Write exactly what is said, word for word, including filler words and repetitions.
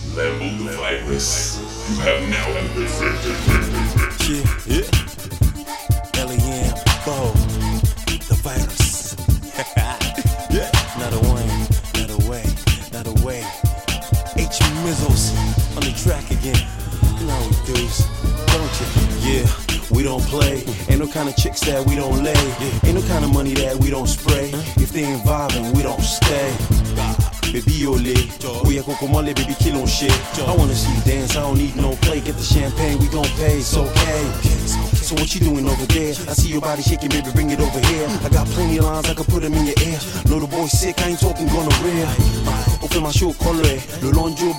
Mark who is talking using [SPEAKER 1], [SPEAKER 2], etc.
[SPEAKER 1] Level the virus. You have now been infected.
[SPEAKER 2] Yeah, yeah. L A M, Bo, the virus. Yeah. Not a one, not a way, not a way. H. Mizzles on the track again. You know how we do's, don't you? Yeah, we don't play. Ain't no kind of chicks that we don't lay. Ain't no kind of money that we don't spray. If they ain't vibing, we don't stay. Baby ole, oya koko mole, baby kill on shit. I wanna see you dance, I don't need no play. Get the champagne, we gon' pay, it's okay. So what you doing over there? I see your body shaking, baby, bring it over here. I got plenty of lines, I can put them in your ear. Know the boy sick, I ain't talking gonorrhea. Au fait ma show colère, le long jour